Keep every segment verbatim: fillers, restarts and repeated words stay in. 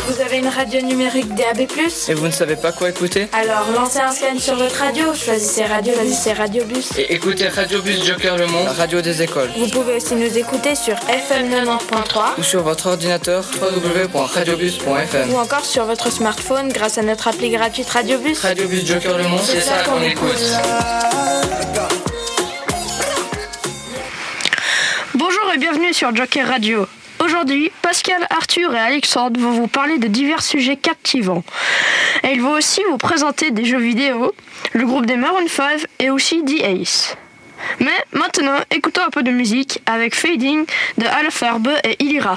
Vous avez une radio numérique D A B plus, et vous ne savez pas quoi écouter? Alors lancez un scan sur votre radio, choisissez radio, choisissez Radiobus. Et écoutez Radiobus Joker Le Monde, la radio des écoles. Vous pouvez aussi nous écouter sur F M quatre-vingt-dix point trois ou sur votre ordinateur w w w point radiobus point f m ou encore sur votre smartphone grâce à notre appli gratuite Radiobus. Radiobus Joker Le Monde, c'est ça qu'on écoute. Bonjour et bienvenue sur Joker Radio. Aujourd'hui, Pascal, Arthur et Alexandre vont vous parler de divers sujets captivants. Et ils vont aussi vous présenter des jeux vidéo, le groupe des Maroon cinq et aussi The Ace. Mais maintenant, écoutons un peu de musique avec Fading de Alfarbe et Ilira.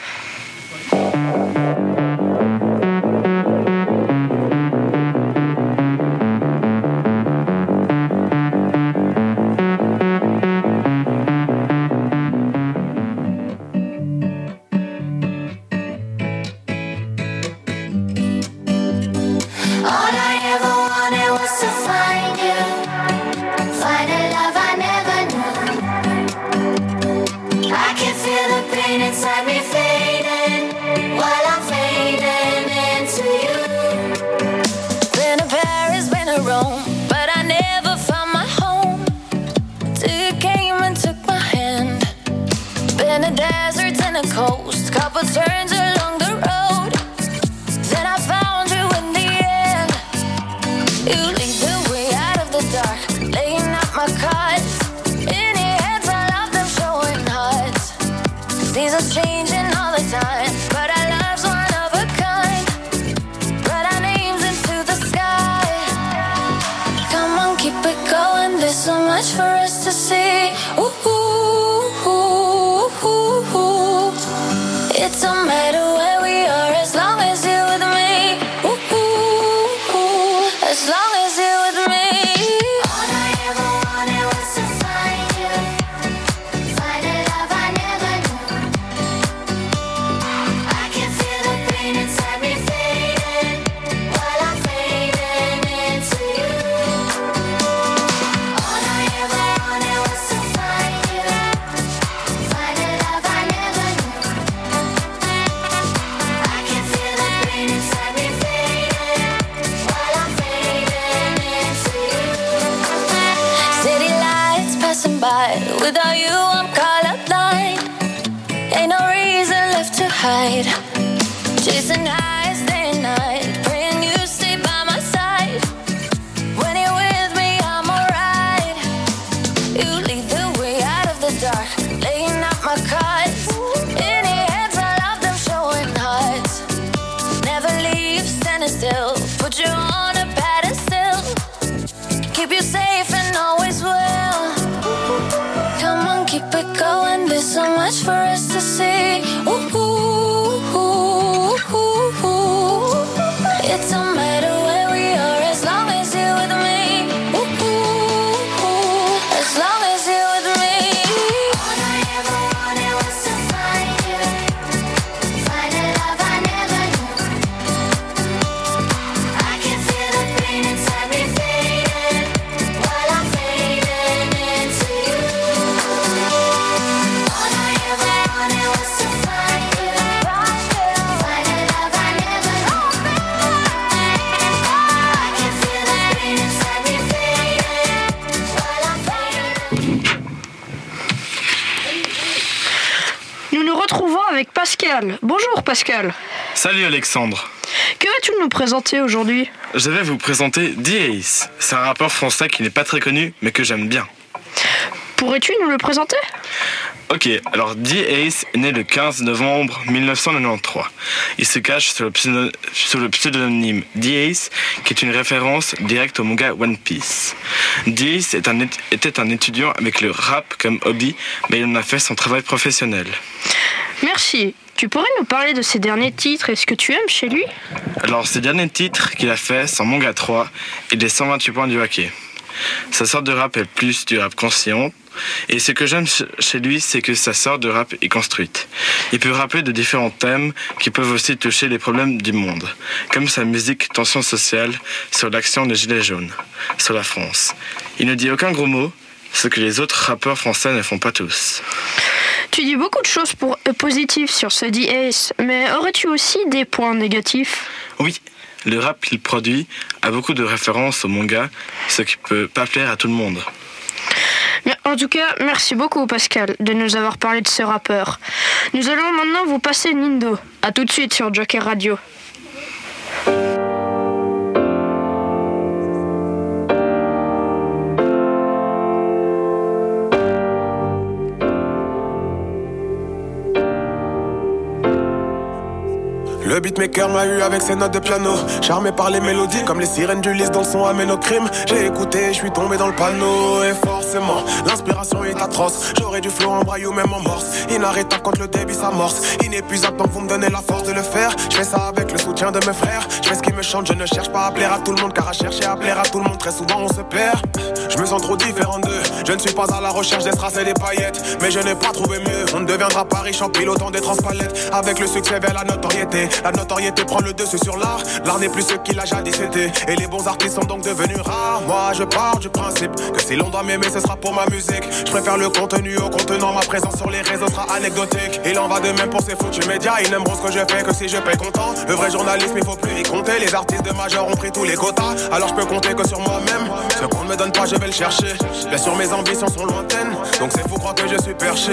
Coast, couple turns along the road, then I found you in the end. You lead the way out of the dark, laying out my cards. In your heads, I love them showing hearts. Seasons changing all the time, but our love's one of a kind. Write our names into the sky. Come on, keep it going, there's so much for us to see. Ooh, ooh, ooh, ooh, ooh. It don't matter where we are as long as you're with me. Ooh, ooh, ooh. As long as you're with me. All I ever wanted was to find you, find a love I never knew. I can feel the pain inside me fading while I'm fading into you. All I ever wanted was to find you, find a love I never knew. By. Without you, I'm colorblind. Ain't no reason left to hide. Chasing highs day and night, praying you stay by my side. When you're with me, I'm alright. You lead the way out of the dark, laying out my cards. In your hands, I love them showing hearts. Never leave standing still, put you on a pedestal. Keep you safe and always will. Come on, keep it going, there's so much for us to see. Ooh, ooh, ooh, ooh, ooh. It don't matter where we are as long as you're with me. Ooh, ooh, ooh. As long as you're with me. All I ever wanted was to find you, find a love I never knew. I can feel the pain inside me fading while I'm fading into you. All I ever wanted was to find you, find a love I never knew. I can feel the pain inside me fading while I'm fading. Nous nous retrouvons avec Pascal. Bonjour Pascal. Salut Alexandre. Que vas-tu nous présenter aujourd'hui? Je vais vous présenter The Ace. C'est un rappeur français qui n'est pas très connu, mais que j'aime bien. Pourrais-tu nous le présenter? Ok, alors The Ace est né le quinze novembre mille neuf cent quatre-vingt-treize. Il se cache sous le, pseudo- sous le pseudonyme The Ace, qui est une référence directe au manga One Piece. The Ace est un, était un étudiant avec le rap comme hobby, mais il en a fait son travail professionnel. Merci. Tu pourrais nous parler de ses derniers titres et ce que tu aimes chez lui? Alors, ces derniers titres qu'il a fait sont Manga trois et les cent vingt-huit points du hockey. Sa sorte de rap est plus du rap conscient. Et ce que j'aime chez lui, c'est que sa sorte de rap est construite. Il peut rapper de différents thèmes qui peuvent aussi toucher les problèmes du monde, comme sa musique Tension sociale sur l'action des Gilets jaunes, sur la France. Il ne dit aucun gros mot, ce que les autres rappeurs français ne font pas tous. Tu dis beaucoup de choses pour, euh, positives sur ce D S, mais aurais-tu aussi des points négatifs? Oui, le rap qu'il produit a beaucoup de références au manga, ce qui peut pas plaire à tout le monde. Mais en tout cas, merci beaucoup Pascal de nous avoir parlé de ce rappeur. Nous allons maintenant vous passer Nindo. A tout de suite sur Joker Radio. Le beatmaker m'a eu avec ses notes de piano, charmé par les mélodies comme les sirènes du lys dans le son amène au crime. J'ai écouté, je suis tombé dans le panneau et forcément l'inspiration est atroce. J'aurais du flow en braille ou même en morse, inarrêtable quand le débit s'amorce, inépuisable tant que vous me donnez la force de le faire. Je fais ça avec le soutien de mes frères, je fais ce qui me chante, je ne cherche pas à plaire à tout le monde, car à chercher à plaire à tout le monde très souvent on se perd. Je me sens trop différent d'eux, je ne suis pas à la recherche des strass et des paillettes, mais je n'ai pas trouvé mieux. On ne deviendra pas riche en pilotant des transpalettes, avec le succès vers la notoriété. La notoriété prend le dessus sur l'art. L'art n'est plus ce qu'il a jadis été, et les bons artistes sont donc devenus rares. Moi je pars du principe que si l'on doit m'aimer ce sera pour ma musique. Je préfère le contenu au contenant, ma présence sur les réseaux sera anecdotique. Il en va de même pour ces foutus médias, ils n'aimeront ce que je fais que si je paye content. Le vrai journalisme il faut plus y compter, les artistes de majeur ont pris tous les quotas. Alors je peux compter que sur moi-même, ce qu'on ne me donne pas je vais le chercher. Bien sûr mes ambitions sont lointaines, donc c'est fou croire que je suis perché.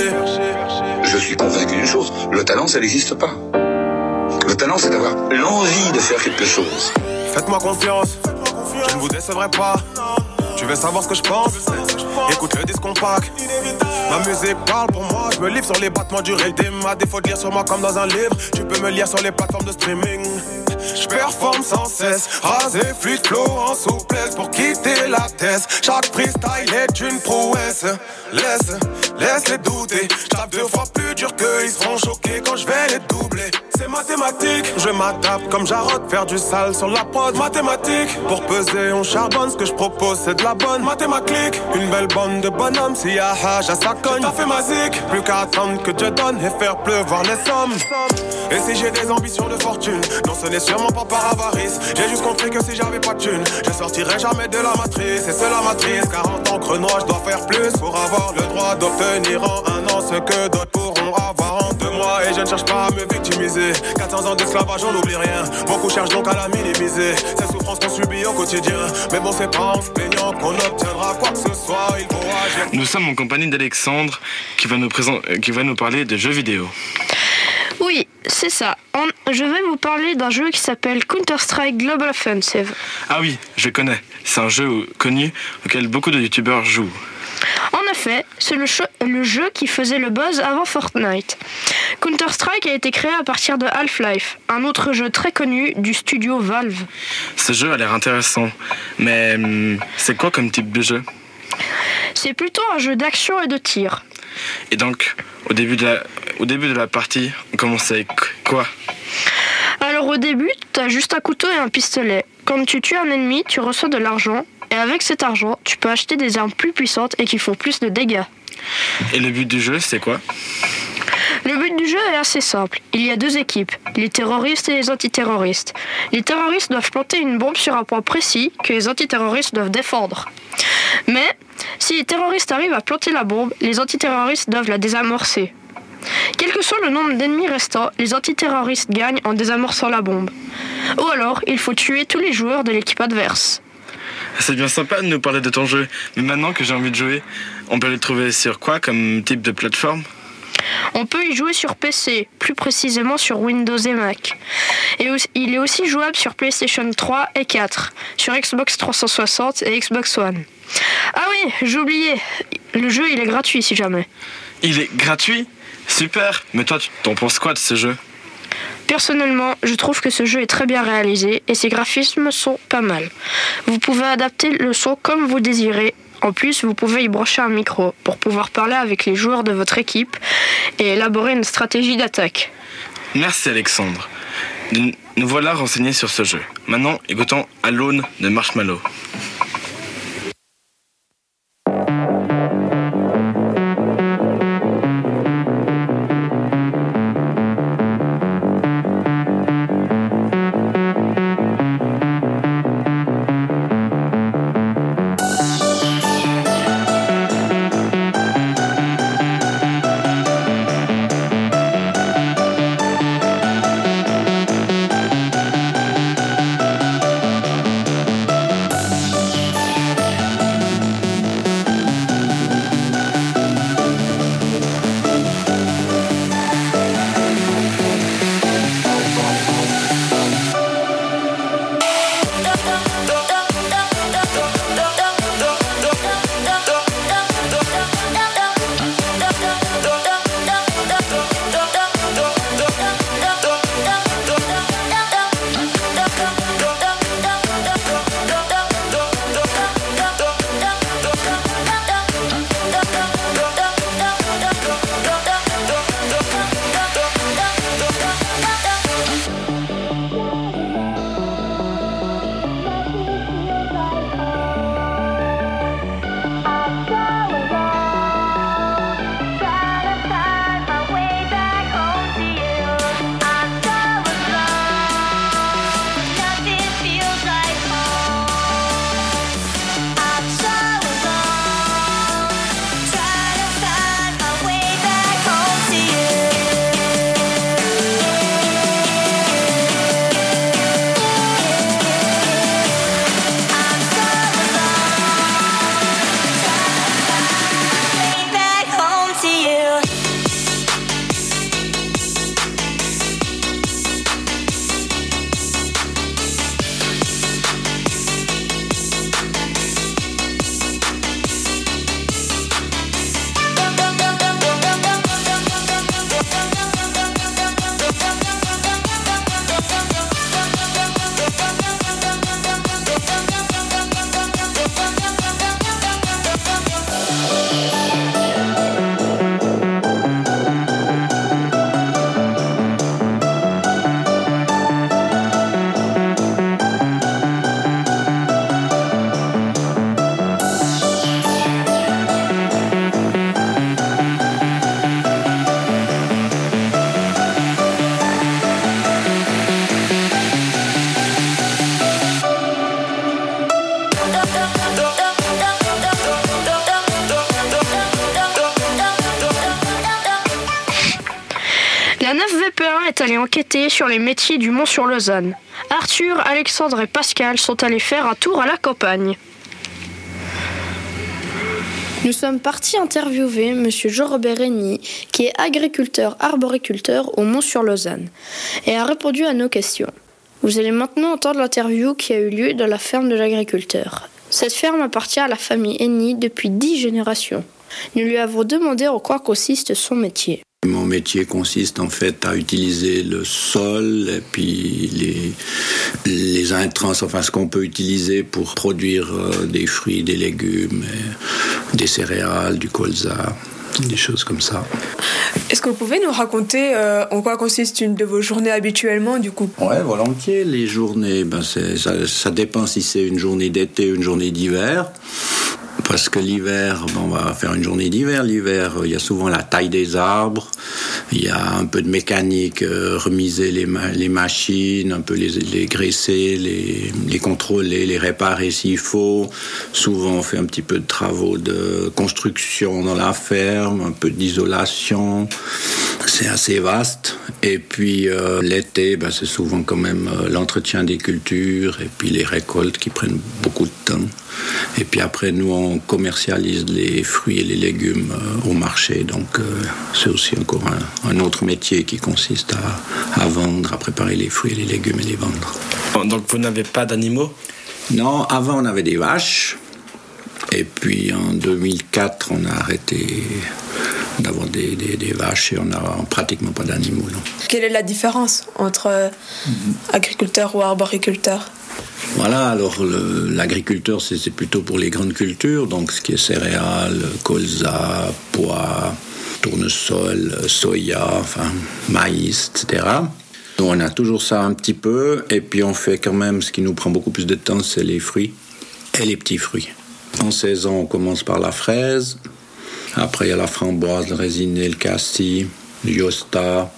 Je suis convaincu d'une chose, le talent ça n'existe pas. Le talent, c'est d'avoir l'envie de faire quelque chose. Faites-moi confiance, je ne vous décevrai pas. Tu veux savoir ce que je pense? Écoute le disque compact. Ma musique parle pour moi, je me livre sur les battements du rythme. À défaut de lire sur moi comme dans un livre, tu peux me lire sur les plateformes de streaming. Je performe sans cesse, rasé, fluide, flow en souplesse pour quitter la thèse. Chaque freestyle est une prouesse. Laisse, laisse les douter. Je tape deux fois plus dur qu'eux, ils seront choqués quand je vais les doubler. C'est mathématique, je m'adapte comme Jarod, faire du sale sur la prod. Mathématique, pour peser on charbonne, ce que je propose c'est de la bonne mathématique. Une belle bande de bonhommes, si y'a hage à sa cogne, t'as fait ma zik. Plus qu'à attendre que Dieu donne et faire pleuvoir les sommes. Et si j'ai des ambitions de fortune, non ce n'est sûrement pas par avarice. J'ai juste compris que si j'avais pas de thune, je sortirais jamais de la matrice. Et c'est la matrice, car en tant que Renoir je dois faire plus pour avoir le droit d'obtenir en un an ce que d'autres pourront avoir en deux mois. Et je ne cherche pas à me victimiser, quatre cents ans d'esclavage on n'oublie rien. Beaucoup cherchent donc à la minimiser, ces souffrances qu'on subit au quotidien. Mais bon c'est pas en se plaignant qu'on obtiendra quoi que ce soit, il faut agir. Nous sommes en compagnie d'Alexandre qui va nous, présent... qui va nous parler de jeux vidéo. Oui, c'est ça. On- je vais vous parler d'un jeu qui s'appelle Counter-Strike Global Offensive. Ah oui, je connais. C'est un jeu connu auquel beaucoup de youtubeurs jouent. En effet, c'est le, cho- le jeu qui faisait le buzz avant Fortnite. Counter-Strike a été créé à partir de Half-Life, un autre jeu très connu du studio Valve. Ce jeu a l'air intéressant, mais hum, c'est quoi comme type de jeu? C'est plutôt un jeu d'action et de tir. Et donc, au début de la, au début de la partie, on commence avec quoi? Alors au début, t'as juste un couteau et un pistolet. Quand tu tues un ennemi, tu reçois de l'argent, et avec cet argent, tu peux acheter des armes plus puissantes et qui font plus de dégâts. Et le but du jeu, c'est quoi? Le but du jeu est assez simple. Il y a deux équipes, les terroristes et les antiterroristes. Les terroristes doivent planter une bombe sur un point précis que les antiterroristes doivent défendre. Mais si les terroristes arrivent à planter la bombe, les antiterroristes doivent la désamorcer. Quel que soit le nombre d'ennemis restants, les antiterroristes gagnent en désamorçant la bombe. Ou alors, il faut tuer tous les joueurs de l'équipe adverse. C'est bien sympa de nous parler de ton jeu, mais maintenant que j'ai envie de jouer, on peut le trouver sur quoi comme type de plateforme? On peut y jouer sur P C, plus précisément sur Windows et Mac. Et aussi, il est aussi jouable sur PlayStation trois et quatre, sur Xbox trois cent soixante et Xbox One. Ah oui, j'ai oublié, le jeu il est gratuit si jamais. Il est gratuit? Super! Mais toi, tu t'en penses quoi de ce jeu? Personnellement, je trouve que ce jeu est très bien réalisé et ses graphismes sont pas mal. Vous pouvez adapter le son comme vous désirez. En plus, vous pouvez y brancher un micro pour pouvoir parler avec les joueurs de votre équipe et élaborer une stratégie d'attaque. Merci Alexandre. Nous voilà renseignés sur ce jeu. Maintenant, écoutons Alone de Marshmallow. P un est allé enquêter sur les métiers du Mont-sur-Lausanne. Arthur, Alexandre et Pascal sont allés faire un tour à la campagne. Nous sommes partis interviewer M. Jean-Robert Régny, qui est agriculteur-arboriculteur au Mont-sur-Lausanne, et a répondu à nos questions. Vous allez maintenant entendre l'interview qui a eu lieu dans la ferme de l'agriculteur. Cette ferme appartient à la famille Régny depuis dix générations. Nous lui avons demandé en quoi consiste son métier. Mon métier consiste en fait à utiliser le sol et puis les, les intrants, enfin ce qu'on peut utiliser pour produire euh, des fruits, des légumes, et des céréales, du colza, des choses comme ça. Est-ce que vous pouvez nous raconter euh, en quoi consiste une de vos journées habituellement du coup ? Ouais, volontiers. Les journées, ben c'est, ça, ça dépend si c'est une journée d'été ou une journée d'hiver. Parce que l'hiver, bon, on va faire une journée d'hiver. L'hiver, il y a souvent la taille des arbres, il y a un peu de mécanique, euh, remiser les, ma- les machines, un peu les, les graisser, les, les contrôler, les réparer s'il faut. Souvent, on fait un petit peu de travaux de construction dans la ferme, un peu d'isolation. C'est assez vaste. Et puis, euh, l'été, ben, c'est souvent quand même euh, l'entretien des cultures et puis les récoltes qui prennent beaucoup de temps. Et puis après, nous, on commercialise les fruits et les légumes euh, au marché. Donc, euh, c'est aussi encore un, un autre métier qui consiste à, à vendre, à préparer les fruits et les légumes et les vendre. Bon, donc, vous n'avez pas d'animaux ? Non, avant, on avait des vaches. Et puis, en deux mille quatre, on a arrêté d'avoir des, des, des vaches et on n'a pratiquement pas d'animaux. Non. Quelle est la différence entre euh, agriculteur ou arboriculteur ? Voilà, alors le, l'agriculteur, c'est, c'est plutôt pour les grandes cultures, donc ce qui est céréales, colza, pois, tournesol, soya, enfin maïs, et cetera. Donc on a toujours ça un petit peu, et puis on fait quand même, ce qui nous prend beaucoup plus de temps, c'est les fruits et les petits fruits. En saison, on commence par la fraise, après il y a la framboise, le raisiné, le cassis, le yosta,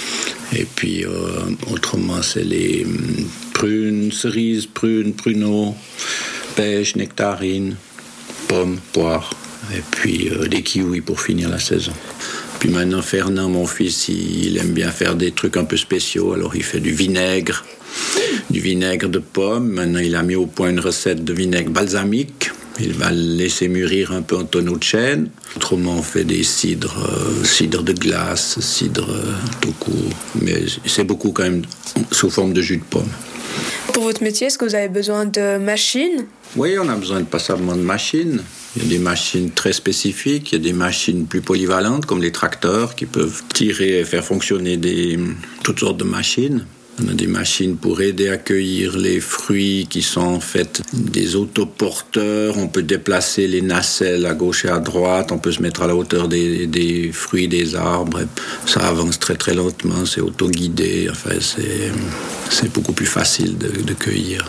et puis euh, autrement c'est les prunes, cerises, prunes, pruneaux, pêches, nectarines, pommes, poires, et puis euh, des kiwis pour finir la saison. Puis maintenant Fernand, mon fils, il, il aime bien faire des trucs un peu spéciaux, alors il fait du vinaigre, du vinaigre de pomme. Maintenant il a mis au point une recette de vinaigre balsamique. Il va le laisser mûrir un peu en tonneau de chêne. Autrement, on fait des cidres, euh, cidres de glace, cidres euh, tout court. Mais c'est beaucoup quand même sous forme de jus de pomme. Pour votre métier, est-ce que vous avez besoin de machines ? Oui, on a besoin de passablement de machines. Il y a des machines très spécifiques, il y a des machines plus polyvalentes, comme les tracteurs, qui peuvent tirer et faire fonctionner des, toutes sortes de machines. On a des machines pour aider à cueillir les fruits qui sont en fait des autoporteurs. On peut déplacer les nacelles à gauche et à droite. On peut se mettre à la hauteur des, des fruits, des arbres. Ça avance très très lentement, c'est autoguidé. Enfin, c'est, c'est beaucoup plus facile de, de cueillir.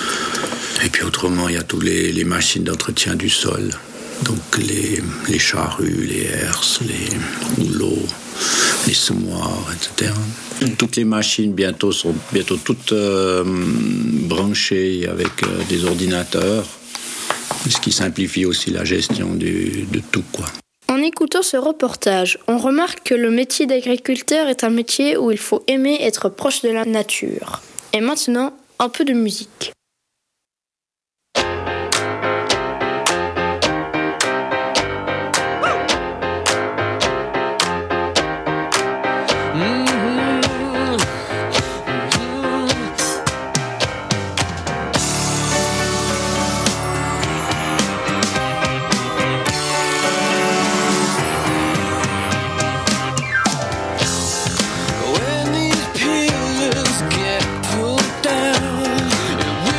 Et puis autrement, il y a toutes les, les machines d'entretien du sol. Donc les, les charrues, les herses, les rouleaux, les semoirs, et cetera. Toutes les machines bientôt sont bientôt toutes euh, branchées avec euh, des ordinateurs, ce qui simplifie aussi la gestion du, de tout, quoi. En écoutant ce reportage, on remarque que le métier d'agriculteur est un métier où il faut aimer être proche de la nature. Et maintenant, un peu de musique. When these pillars get pulled down,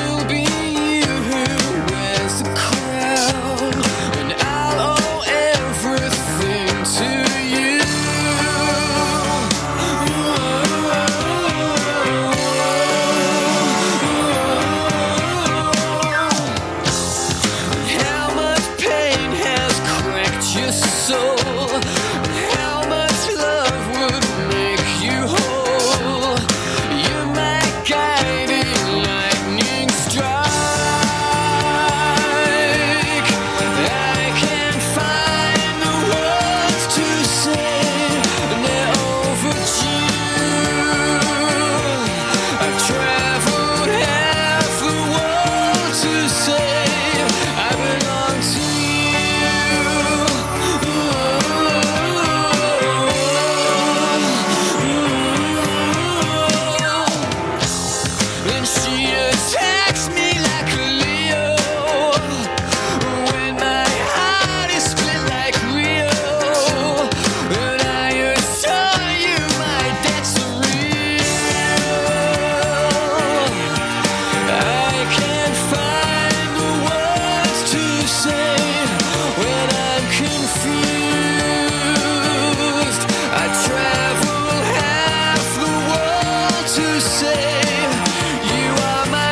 You are my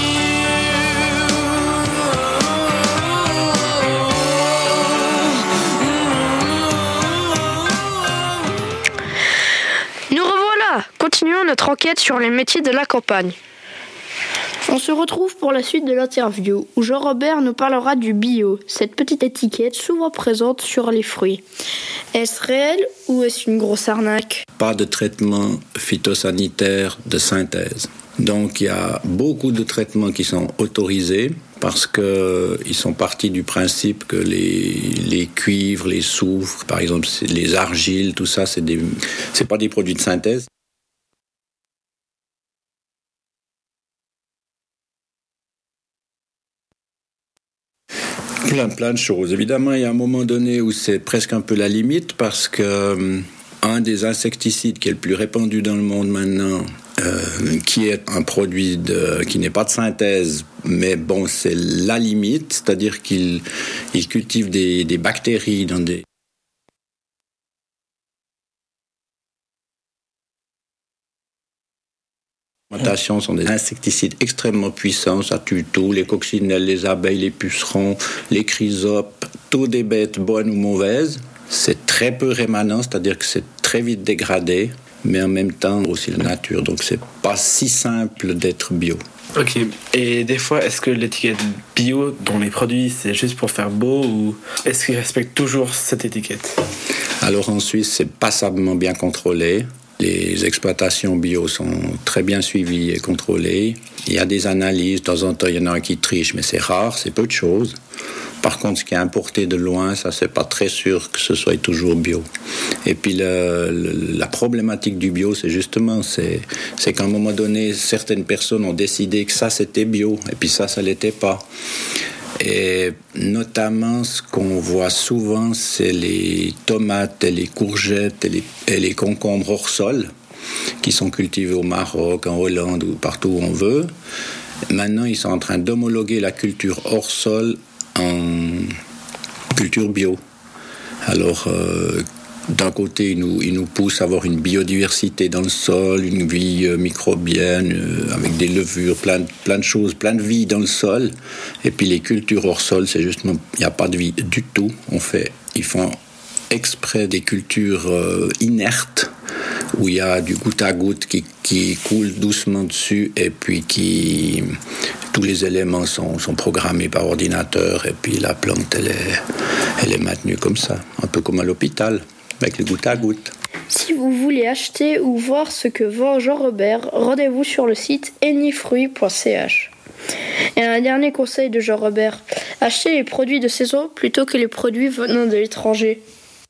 Nous revoilà. Continuons notre enquête sur les métiers de la campagne. On se retrouve pour la suite de l'interview où Jean-Robert nous parlera du bio, cette petite étiquette souvent présente sur les fruits. Est-ce réel ou est-ce une grosse arnaque ? Pas de traitement phytosanitaire de synthèse. Donc il y a beaucoup de traitements qui sont autorisés parce qu'ils sont partis du principe que les, les cuivres, les soufres, par exemple les argiles, tout ça, c'est des, c'est pas des produits de synthèse. Plein, plein de choses. Évidemment, il y a un moment donné où c'est presque un peu la limite parce que euh, un des insecticides qui est le plus répandu dans le monde maintenant, euh, qui est un produit de, qui n'est pas de synthèse, mais bon, c'est la limite, c'est-à-dire qu'il il cultive des, des bactéries dans des sont des insecticides extrêmement puissants, ça tue tout, les coccinelles, les abeilles, les pucerons, les chrysopes, toutes des bêtes bonnes ou mauvaises. C'est très peu rémanent, c'est-à-dire que c'est très vite dégradé, mais en même temps aussi la nature, donc c'est pas si simple d'être bio. Ok, et des fois, est-ce que l'étiquette bio dans les produits, c'est juste pour faire beau ou est-ce qu'ils respectent toujours cette étiquette ? Alors en Suisse, c'est passablement bien contrôlé. Les exploitations bio sont très bien suivies et contrôlées. Il y a des analyses, de temps en temps, il y en a un qui triche, mais c'est rare, c'est peu de choses. Par contre, ce qui est importé de loin, ça, c'est pas très sûr que ce soit toujours bio. Et puis, le, le, la problématique du bio, c'est justement, c'est, c'est qu'à un moment donné, certaines personnes ont décidé que ça, c'était bio, et puis ça, ça l'était pas. Et notamment, ce qu'on voit souvent, c'est les tomates et les courgettes et les, et les concombres hors sol, qui sont cultivés au Maroc, en Hollande ou partout où on veut. Maintenant, ils sont en train d'homologuer la culture hors sol en culture bio. Alors, euh, d'un côté, ils nous, ils nous poussent à avoir une biodiversité dans le sol, une vie euh, microbienne, euh, avec des levures, plein de, plein de choses, plein de vie dans le sol. Et puis les cultures hors sol, c'est justement, il n'y a pas de vie du tout. On fait, ils font exprès des cultures euh, inertes, où il y a du goutte à goutte qui, qui coule doucement dessus, et puis qui... tous les éléments sont, sont programmés par ordinateur, et puis la plante, elle est, elle est maintenue comme ça, un peu comme à l'hôpital, avec les gouttes à gouttes. Si vous voulez acheter ou voir ce que vend Jean-Robert, rendez-vous sur le site enifruits point c h. Et un dernier conseil de Jean-Robert, achetez les produits de saison plutôt que les produits venant de l'étranger.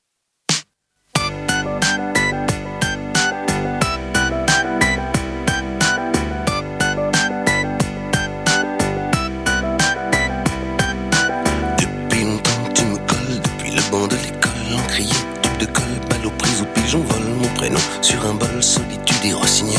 Sur un bol, solitude et rossignol.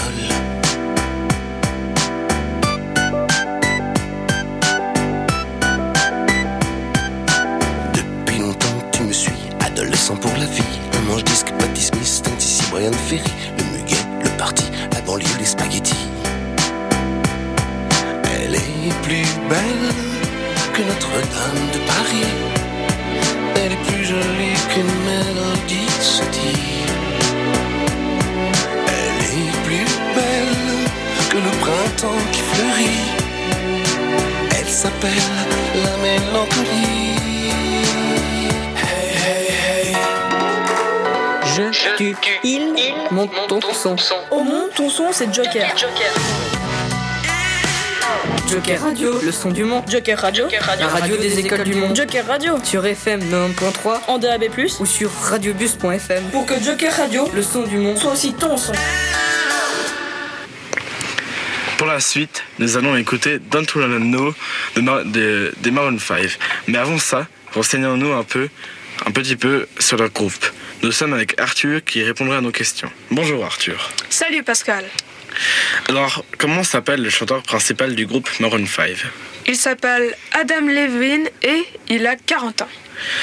Depuis longtemps tu me suis, adolescent pour la vie. Un manche-disque, Patti Smith, Tennessee ici, Brian Ferry. Le muguet, le parti, la banlieue, les spaghettis. Elle est plus belle que Notre-Dame de Paris. Elle est plus jolie qu'une mélodie se dit. Que le printemps qui fleurit, elle s'appelle la mélancolie. Hey, hey, hey. Je, tu, il, monte ton son. Au monde, ton son, c'est Joker. Joker Radio, le son du monde. Joker Radio, la radio des écoles du monde. Joker Radio, sur F M quatre-vingt-dix point trois, en D A B plus, ou sur radiobus point f m. Pour que Joker Radio, le son du monde, soit aussi ton son. Pour la suite, nous allons écouter Don't Wanna Know de, Mar- de, de Maroon cinq. Mais avant ça, renseignons-nous un peu, un petit peu sur leur groupe. Nous sommes avec Arthur qui répondra à nos questions. Bonjour Arthur. Salut Pascal. Alors, comment s'appelle le chanteur principal du groupe Maroon cinq ? Il s'appelle Adam Levine et il a quarante ans.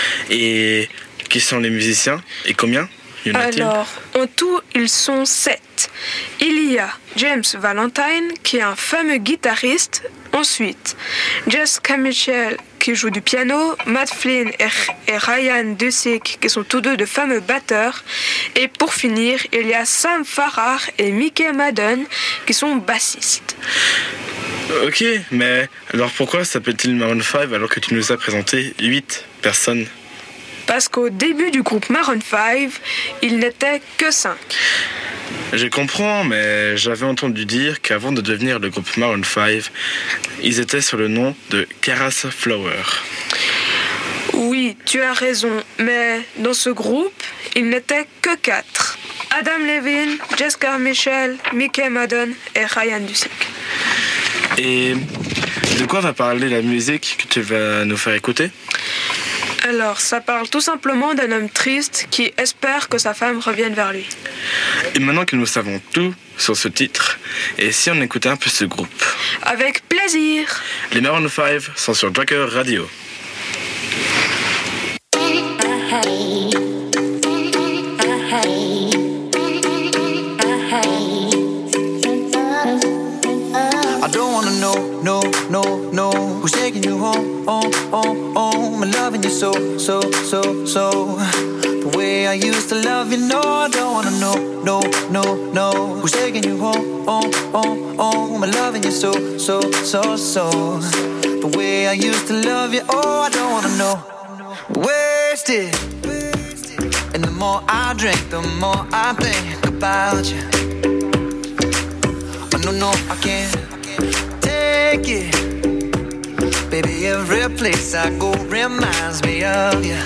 Et qui sont les musiciens et combien y en a-t-il ? Alors, en tout, ils sont sept. Ensuite, il y a James Valentine, qui est un fameux guitariste. Ensuite, Jess Camichel, qui joue du piano, Matt Flynn et, et Ryan Dusick, qui sont tous deux de fameux batteurs. Et pour finir, il y a Sam Farrar et Mickey Madden, qui sont bassistes. Ok, mais alors pourquoi s'appelle-t-il Maroon cinq alors que tu nous as présenté huit personnes? Parce qu'au début du groupe Maroon cinq, il n'était que cinq. Je comprends, mais j'avais entendu dire qu'avant de devenir le groupe Maroon cinq, ils étaient sur le nom de Karas Flower. Oui, tu as raison, mais dans ce groupe, il n'était que quatre. Adam Levine, Jess Carmichael, Mickey Madden et Ryan Dusick. Et de quoi va parler la musique que tu vas nous faire écouter? Alors, ça parle tout simplement d'un homme triste qui espère que sa femme revienne vers lui. Et maintenant que nous savons tout sur ce titre, et si on écoutait un peu ce groupe? Avec plaisir! Les Maroon cinq sont sur Joker Radio. I don't wanna know, no, no, no, who's taking you home, home, home, home, and loving you so, so, so, so, the way I used to love you. No, I don't wanna know, no, no, no, who's taking you home, home, home, home, and loving you so, so, so, so, the way I used to love you. Oh, I don't wanna know. Wasted, and the more I drink, the more I think about you. Oh, no, no, I can't take it. Baby, every place I go reminds me of you.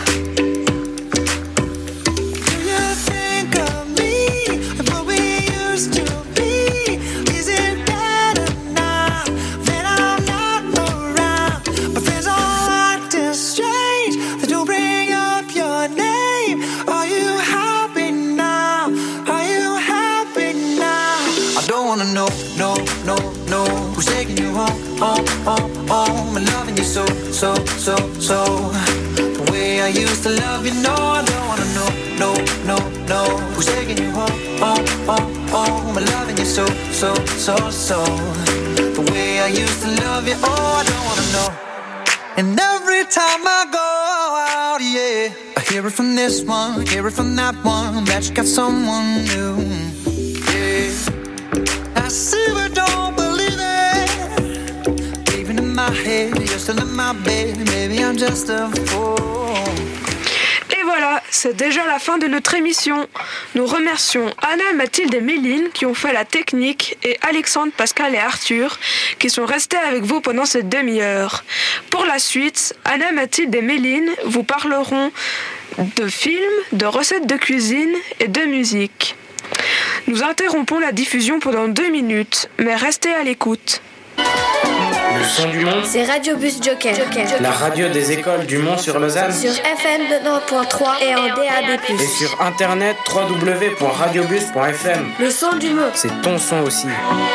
Do you think of me and what we used to be? Is it better now that I'm not around? My friends all acting strange, they don't bring up your name. Are you happy now? Are you happy now? I don't wanna know, no, no, no, who's taking you home, home, home, home, and loving you so, so, so, so, the way I used to love you. No, I don't wanna know, no, no, no, who's taking you home, home, home, home, and loving you so, so, so, so, the way I used to love you. Oh, I don't wanna know. And every time I go out, yeah, I hear it from this one, hear it from that one, that you got someone new. Yeah, I see but don't believe it. Even in my head, you're still in my bed. Maybe I'm just a fool. Et voilà, c'est déjà la fin de notre émission. Nous remercions Anna, Mathilde et Méline qui ont fait la technique et Alexandre, Pascal et Arthur qui sont restés avec vous pendant cette demi-heure. Pour la suite, Anna, Mathilde et Méline vous parleront de films, de recettes de cuisine et de musique. Nous interrompons la diffusion pendant deux minutes, mais restez à l'écoute. Le son du monde, C'est Radio Bus Joker. Joker. la radio des écoles du Mont-sur-Lausanne Sur F M quatre-vingt-dix point trois et en D A B plus. et sur internet w w w point radiobus point f m. Le son du monde. C'est ton son aussi.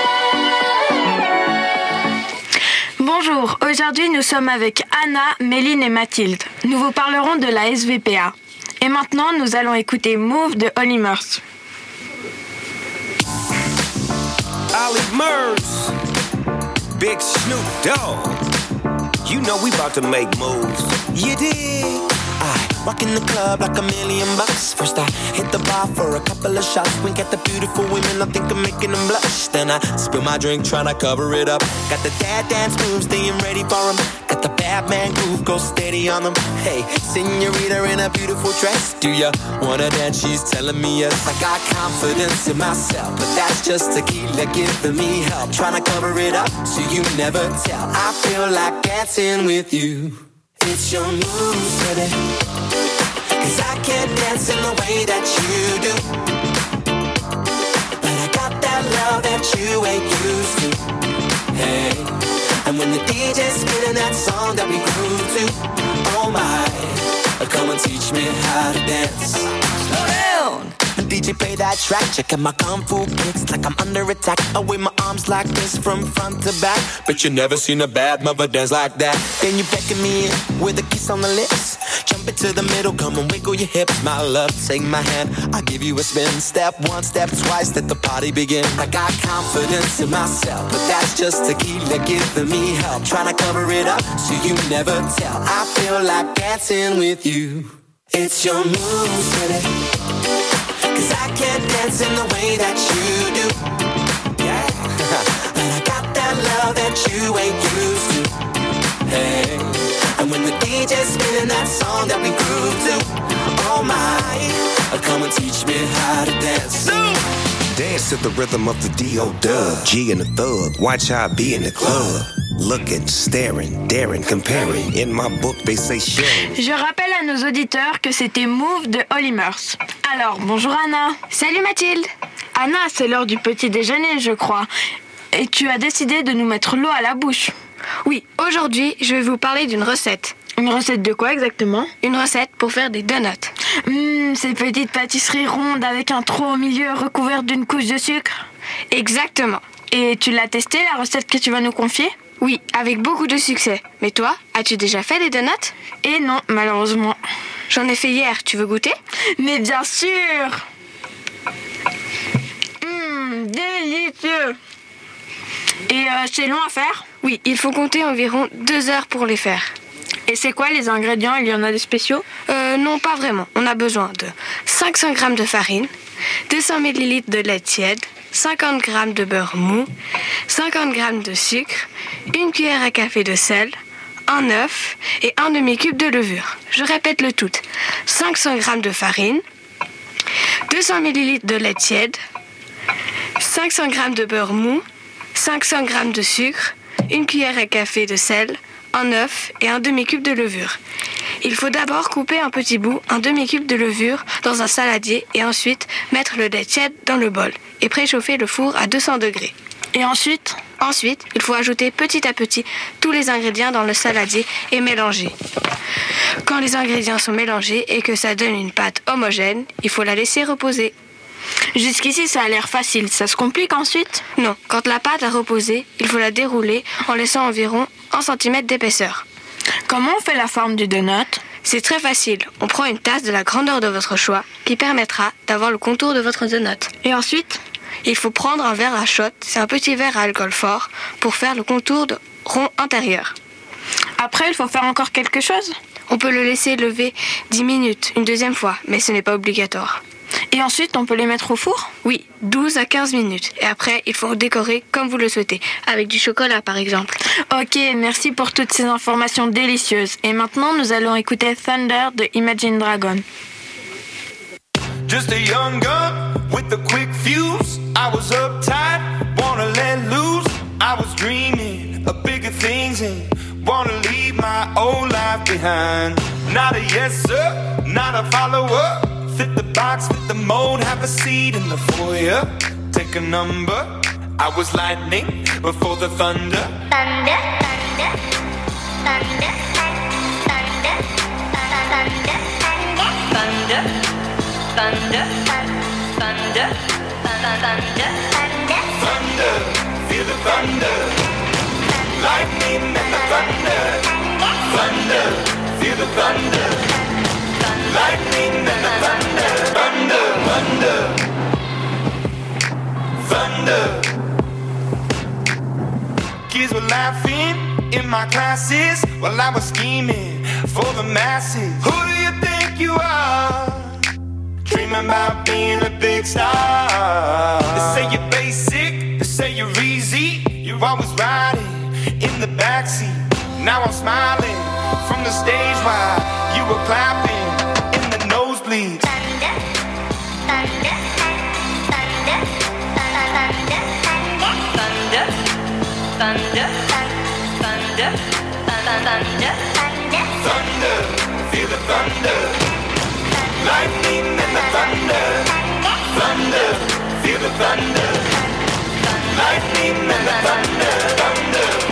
Bonjour, aujourd'hui nous sommes avec Anna, Méline et Mathilde. Nous vous parlerons de la S V P A. Et maintenant nous allons écouter Move de Holly Murs. Ollie Murs, Big Snoop Dogg. You know we about to make moves. You dig? I walk in the club like a million bucks. First I hit the bar for a couple of shots. Wink at the beautiful women, I think I'm making them blush. Then I spill my drink trying to cover it up. Got the dad dance moves, staying ready for them. Got the bad man groove, go steady on them. Hey, senorita in a beautiful dress. Do ya wanna dance? She's telling me yes. I got confidence in myself, but that's just tequila giving me help. Trying to cover it up so you never tell. I feel like dancing with you. It's your moves, baby, 'cause I can't dance in the way that you do. But I got that love that you ain't used to. Hey, and when the D J's spinning that song that we grew to, oh my, come and teach me how to dance. Slow down. D J play that track, checking my kung fu kicks like I'm under attack. I wave my arms like this from front to back. Bet you never seen a bad mother dance like that. Then you beckon me in with a kiss on the lips, jumping it to the middle, come and wiggle your hips. My love, take my hand, I'll give you a spin. Step one, step twice, let the party begin. I got confidence in myself, but that's just tequila giving me help. Trying to cover it up so you never tell. I feel like dancing with you. It's your moves, baby, 'cause I can't dance in the way that you do. Yeah, but I got that love that you ain't used to. Hey, and when the D J's spinning that song that we groove to, oh my, come and teach me how to dance. So, dance to the rhythm of the D O Dub, G and the Thug. Watch how I be in the club. Looking, staring, daring, comparing. In my book, they say sharing. Je rappelle à nos auditeurs que c'était Move de Holly Murs. Alors, bonjour Anna. Salut Mathilde. Anna, c'est l'heure du petit déjeuner, je crois. Et tu as décidé de nous mettre l'eau à la bouche. Oui, aujourd'hui, je vais vous parler d'une recette. Une recette de quoi exactement? Une recette pour faire des donuts. Mmh, ces petites pâtisseries rondes avec un trou au milieu recouvert d'une couche de sucre. Exactement. Et tu l'as testé, la recette que tu vas nous confier? Oui, avec beaucoup de succès. Mais toi, as-tu déjà fait des donuts? Et non, malheureusement. J'en ai fait hier, tu veux goûter? Mais bien sûr. Mmh, délicieux. Et euh, c'est long à faire? Oui, il faut compter environ deux heures pour les faire. Et c'est quoi les ingrédients? Il y en a des spéciaux? Euh, non, pas vraiment. On a besoin de cinq cents grammes de farine, deux cents millilitres de lait tiède, cinquante grammes de beurre mou, cinquante grammes de sucre, une cuillère à café de sel, un œuf et un demi-cube de levure. Je répète le tout. cinq cents grammes de farine, deux cents millilitres de lait tiède, cinq cents grammes de beurre mou, cinq cents grammes de sucre, une cuillère à café de sel, un œuf et un demi-cube de levure. Il faut d'abord couper un petit bout, un demi-cube de levure, dans un saladier et ensuite mettre le lait tiède dans le bol et préchauffer le four à deux cents degrés. Et ensuite? Ensuite, il faut ajouter petit à petit tous les ingrédients dans le saladier et mélanger. Quand les ingrédients sont mélangés et que ça donne une pâte homogène, il faut la laisser reposer. Jusqu'ici, ça a l'air facile. Ça se complique ensuite? Non, quand la pâte a reposé, il faut la dérouler en laissant environ un centimètre d'épaisseur. Comment on fait la forme du donut? C'est très facile. On prend une tasse de la grandeur de votre choix qui permettra d'avoir le contour de votre donut. Et ensuite? Il faut prendre un verre à shot, c'est un petit verre à alcool fort, pour faire le contour de rond intérieur. Après, il faut faire encore quelque chose? On peut le laisser lever dix minutes, une deuxième fois, mais ce n'est pas obligatoire. Et ensuite, on peut les mettre au four? Oui, douze à quinze minutes. Et après, il faut décorer comme vous le souhaitez, avec du chocolat par exemple. Ok, merci pour toutes ces informations délicieuses. Et maintenant, nous allons écouter Thunder de Imagine Dragon. Just a young gun with a quick fuse. I was uptight, wanna let loose. I was dreaming of bigger things and wanna leave my old life behind. Not a yes sir, not a follower. Fit the box, fit the mold, have a seat in the foyer. Take a number. I was lightning before the thunder. Thunder, thunder, thunder, thunder, thunder, thunder, thunder, thunder, thunder, thunder, thunder, feel the thunder. Lightning and the thunder. Thunder, feel the thunder. Lightning and the thunder, thunder, thunder, thunder. Kids were laughing in my classes while I was scheming for the masses. Who do you think you are? Dreaming about being a big star. They say you're basic, they say you're easy. You're always riding in the backseat. Now I'm smiling from the stage while you were clapping. Nosebleeds. Thunder, thunder, thunder, thunder, thunder, thunder, thunder, thunder, thunder, thunder, feel the thunder. Lightning and the thunder. Thunder, feel the thunder. Lightning and the thunder, thunder.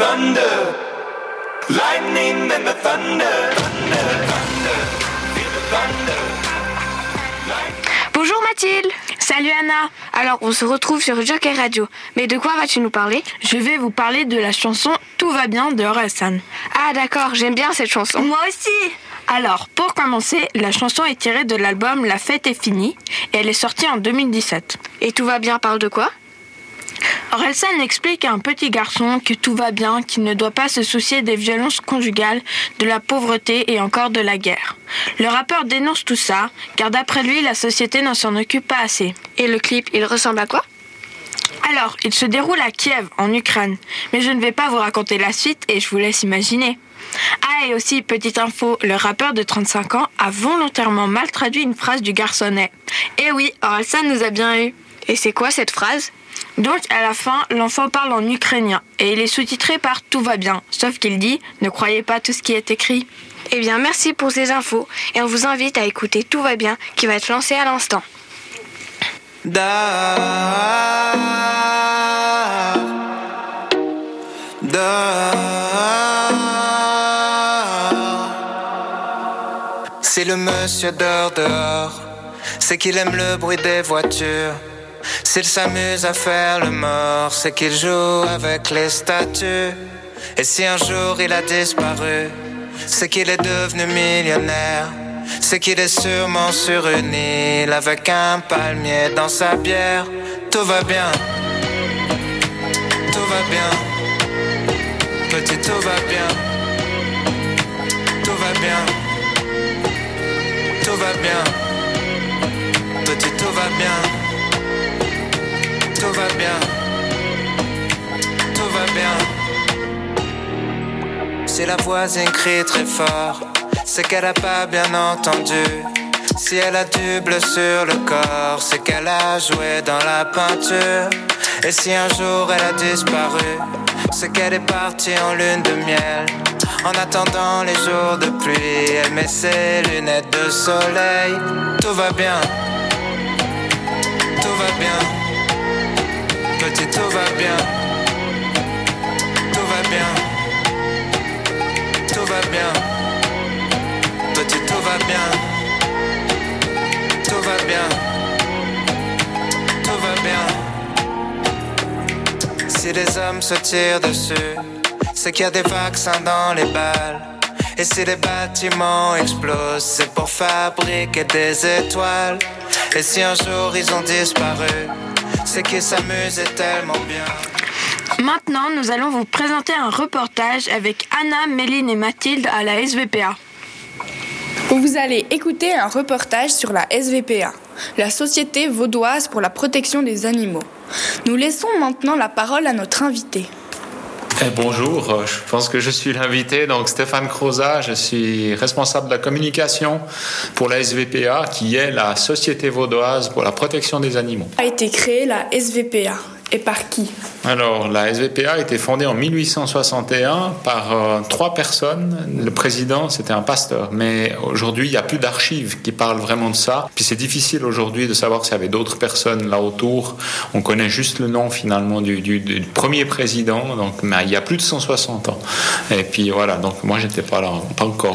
thunder, lightning and the thunder, thunder, thunder, feel the thunder. Bonjour Mathilde. Salut Anna. Alors on se retrouve sur Joker Radio. Mais de quoi vas-tu nous parler? Je vais vous parler de la chanson Tout va bien de Orelsan. Ah d'accord, j'aime bien cette chanson. Moi aussi. Alors, pour commencer, la chanson est tirée de l'album La fête est finie et elle est sortie en deux mille dix-sept. Et Tout va bien parle de quoi? Orelsan explique à un petit garçon que tout va bien, qu'il ne doit pas se soucier des violences conjugales, de la pauvreté et encore de la guerre. Le rappeur dénonce tout ça, car d'après lui, la société ne s'en occupe pas assez. Et le clip, il ressemble à quoi? Alors, il se déroule à Kiev, en Ukraine. Mais je ne vais pas vous raconter la suite et je vous laisse imaginer. Ah, et aussi, petite info, le rappeur de trente-cinq ans a volontairement mal traduit une phrase du garçonnet. Et oui, Orelsan nous a bien eu. Et c'est quoi cette phrase? Donc, à la fin, l'enfant parle en ukrainien et il est sous-titré par Tout va bien, sauf qu'il dit « Ne croyez pas tout ce qui est écrit ». Eh bien, merci pour ces infos et on vous invite à écouter Tout va bien qui va être lancé à l'instant. Da, da. Si le monsieur dort dehors, c'est qu'il aime le bruit des voitures. S'il s'amuse à faire le mort, c'est qu'il joue avec les statues. Et si un jour il a disparu, c'est qu'il est devenu millionnaire. C'est qu'il est sûrement sur une île avec un palmier dans sa bière. Tout va bien, tout va bien, petit tout va bien, tout va bien, tout va bien, petit tout va bien. Tout va bien, tout va bien. Si la voisine crie très fort, c'est qu'elle a pas bien entendu. Si elle a du bleu sur le corps, c'est qu'elle a joué dans la peinture. Et si un jour elle a disparu, c'est qu'elle est partie en lune de miel. En attendant les jours de pluie, elle met ses lunettes de soleil. Tout va bien, tout va bien. Petit tout va bien, tout va bien, tout va bien, petit tout va bien, tout va bien, tout va bien. Si les hommes se tirent dessus, c'est qu'il y a des vaccins dans les balles. Et si les bâtiments explosent, c'est pour fabriquer des étoiles. Et si un jour ils ont disparu, c'est qu'ils s'amusaient tellement bien. Maintenant, nous allons vous présenter un reportage avec Anna, Méline et Mathilde à la S V P A. Vous allez écouter un reportage sur la S V P A, la Société vaudoise pour la protection des animaux. Nous laissons maintenant la parole à notre invité. Eh, bonjour, je pense que je suis l'invité, donc Stéphane Croza, je suis responsable de la communication pour la S V P A, qui est la Société vaudoise pour la protection des animaux. A été créée la S V P A et par qui? Alors, la S V P A a été fondée en mille huit cent soixante et un par euh, trois personnes. Le président, c'était un pasteur, mais aujourd'hui, il n'y a plus d'archives qui parlent vraiment de ça. Puis c'est difficile aujourd'hui de savoir s'il y avait d'autres personnes là autour. On connaît juste le nom finalement du, du, du premier président, donc mais il y a plus de cent soixante ans. Et puis voilà, donc moi, j'étais pas là, pas encore.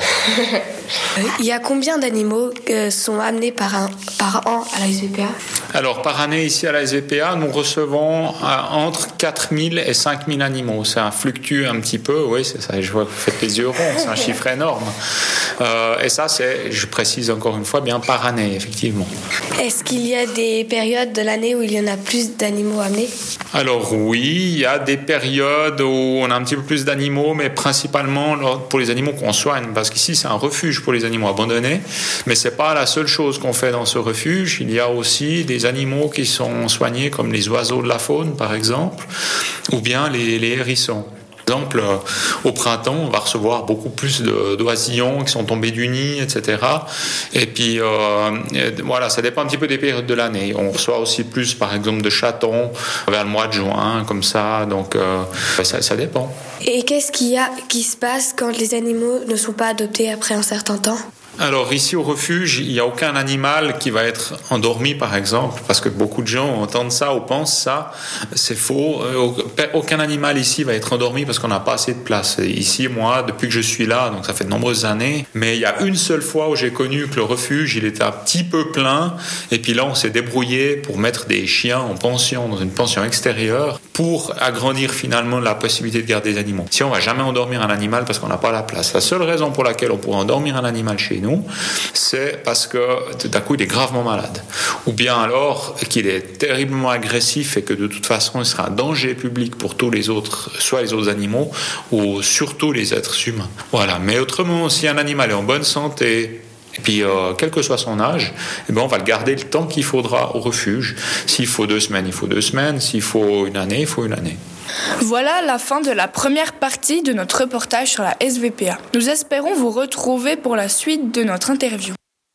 Il y a combien d'animaux euh, sont amenés par, un, par an à la S V P A? Alors, par année, ici à la S V P A, nous recevons euh, entre quatre mille et cinq mille animaux. Ça fluctue un petit peu, oui, c'est ça. Je vois que vous faites les yeux ronds, c'est un chiffre énorme. Euh, et ça, c'est, je précise encore une fois, bien par année, effectivement. Est-ce qu'il y a des périodes de l'année où il y en a plus d'animaux amenés? Alors oui, il y a des périodes où on a un petit peu plus d'animaux, mais principalement pour les animaux qu'on soigne, parce qu'ici, c'est un refuge pour les animaux abandonnés. Mais c'est pas la seule chose qu'on fait dans ce refuge. Il y a aussi des animaux qui sont soignés, comme les oiseaux de la faune, par exemple, ou bien les, les hérissons. Par exemple, au printemps, on va recevoir beaucoup plus de, d'oisillons qui sont tombés du nid, et cetera. Et puis, euh, voilà, ça dépend un petit peu des périodes de l'année. On reçoit aussi plus, par exemple, de chatons vers le mois de juin, comme ça. Donc, euh, ça, ça dépend. Et qu'est-ce qu'il y a qui se passe quand les animaux ne sont pas adoptés après un certain temps? Alors ici au refuge, il n'y a aucun animal qui va être endormi par exemple, parce que beaucoup de gens entendent ça ou pensent ça, c'est faux. Aucun animal ici va être endormi parce qu'on n'a pas assez de place. Ici, moi, depuis que je suis là, donc ça fait de nombreuses années, mais il y a une seule fois où j'ai connu que le refuge, il était un petit peu plein, et puis là on s'est débrouillé pour mettre des chiens en pension, dans une pension extérieure, pour agrandir finalement la possibilité de garder des animaux. Si on ne va jamais endormir un animal parce qu'on n'a pas la place. La seule raison pour laquelle on pourrait endormir un animal chez nous, c'est parce que tout à coup il est gravement malade, ou bien alors qu'il est terriblement agressif et que de toute façon il sera un danger public pour tous les autres, soit les autres animaux ou surtout les êtres humains. Voilà. Mais autrement, si un animal est en bonne santé, et puis, euh, quel que soit son âge, eh ben, on va le garder le temps qu'il faudra au refuge. S'il faut deux semaines, il faut deux semaines. S'il faut une année, il faut une année. Voilà la fin de la première partie de notre reportage sur la S V P A. Nous espérons vous retrouver pour la suite de notre interview.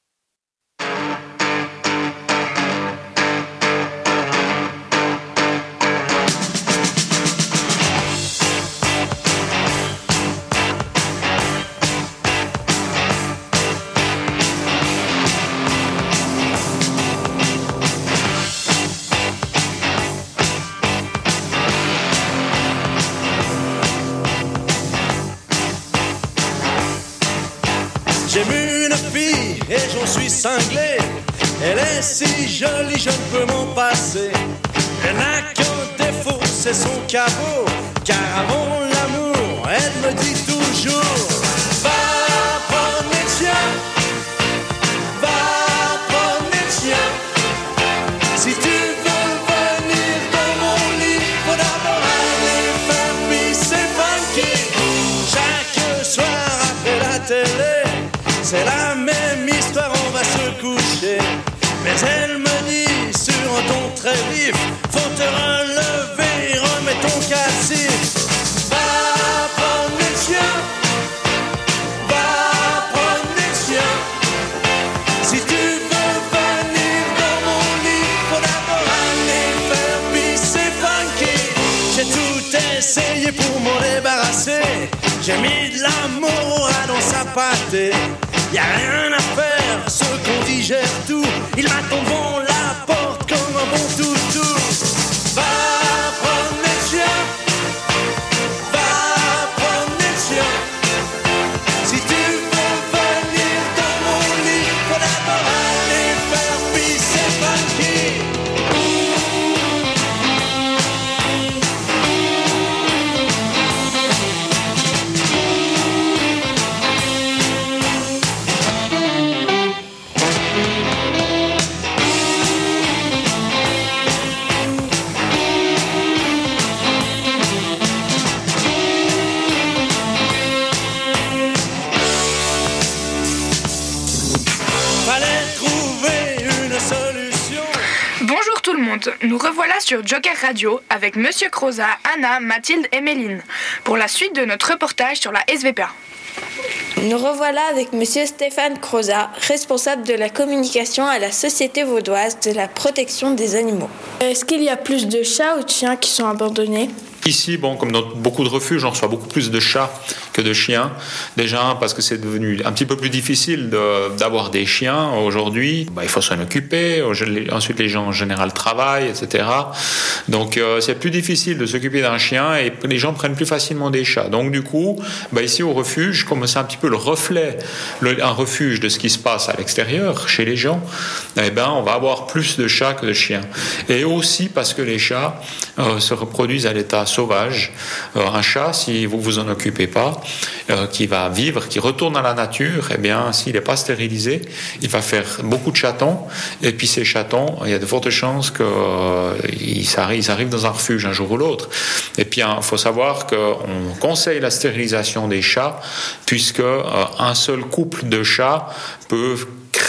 J'ai vu une fille et j'en suis cinglé. Elle est si jolie, je ne peux m'en passer. Elle n'a qu'un défaut, c'est son cabot. Car avant l'amour, elle me dit toujours: va prendre les chiens, va prendre les chiens. Si tu veux venir dans mon lit, faut d'abord aller faire pisser funky. Chaque soir après la télé, c'est la même histoire, on va se coucher. Mais elle me dit sur un ton très vif: faut te relever, remets ton cassif. Va prendre les chiens, va prendre les chiens. Si tu veux venir dans mon lit, faut d'abord aller faire pisser funky. J'ai tout essayé pour m'en débarrasser. J'ai mis de l'amour dans sa pâtée. Y'a rien à faire, ce qu'on digère tout. Il m'attend devant la porte comme un bon toutou. Va prendre les chiens, va prendre les chiens. Si tu veux venir dans mon lit, faut d'abord aller faire pisser funky. Bonjour tout le monde, nous revoilà sur Joker Radio avec Monsieur Croza, Anna, Mathilde et Méline pour la suite de notre reportage sur la S V P A. Nous revoilà avec Monsieur Stéphane Croza, responsable de la communication à la Société vaudoise de la protection des animaux. Est-ce qu'il y a plus de chats ou de chiens qui sont abandonnés ? Ici, bon, comme dans beaucoup de refuges, on reçoit beaucoup plus de chats que de chiens. Déjà, parce que c'est devenu un petit peu plus difficile de, d'avoir des chiens aujourd'hui. Bah, il faut s'en occuper. Ensuite, les gens en général travaillent, et cetera. Donc, euh, c'est plus difficile de s'occuper d'un chien et les gens prennent plus facilement des chats. Donc, du coup, bah, ici au refuge, comme c'est un petit peu le reflet, le, un refuge de ce qui se passe à l'extérieur, chez les gens, eh ben, on va avoir plus de chats que de chiens. Et aussi parce que les chats euh, se reproduisent à l'état sauvage. Euh, un chat, si vous vous en occupez pas, euh, qui va vivre, qui retourne à la nature, eh bien, s'il n'est pas stérilisé, il va faire beaucoup de chatons. Et puis ces chatons, il y a de fortes chances qu'ils euh, arrivent, arrivent dans un refuge un jour ou l'autre. Et puis, il hein, faut savoir qu'on conseille la stérilisation des chats, puisque euh, un seul couple de chats peut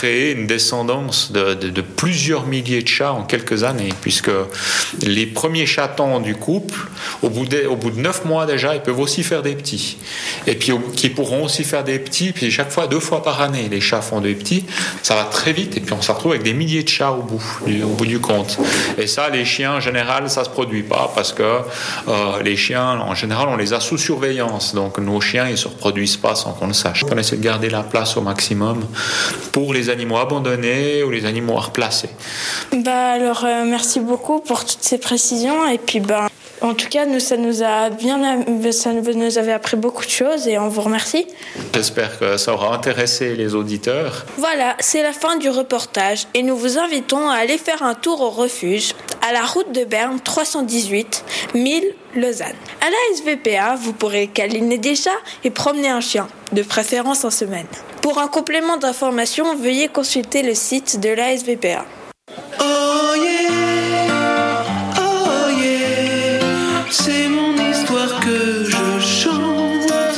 créé une descendance de, de, de plusieurs milliers de chats en quelques années, puisque les premiers chatons du couple, au bout de, au bout de neuf mois déjà, ils peuvent aussi faire des petits. Et puis qui pourront aussi faire des petits, puis chaque fois, deux fois par année, les chats font des petits. Ça va très vite, et puis on se retrouve avec des milliers de chats au bout, au bout du compte. Et ça, les chiens, en général, ça se produit pas, parce que euh, les chiens, en général, on les a sous surveillance. Donc nos chiens, ils se reproduisent pas sans qu'on le sache. On essaie de garder la place au maximum pour les animaux abandonnés ou les animaux à replacer. Bah alors euh, merci beaucoup pour toutes ces précisions et puis bah en tout cas nous ça nous a bien ça nous avait appris beaucoup de choses et on vous remercie. J'espère que ça aura intéressé les auditeurs. Voilà, c'est la fin du reportage et nous vous invitons à aller faire un tour au refuge à la route de Berne trois cent dix-huit mille Lausanne. À la S V P A, vous pourrez câliner des chats et promener un chien, de préférence en semaine. Pour un complément d'information, veuillez consulter le site de l'A S V P A. Oh yeah, oh yeah, c'est mon histoire que je chante.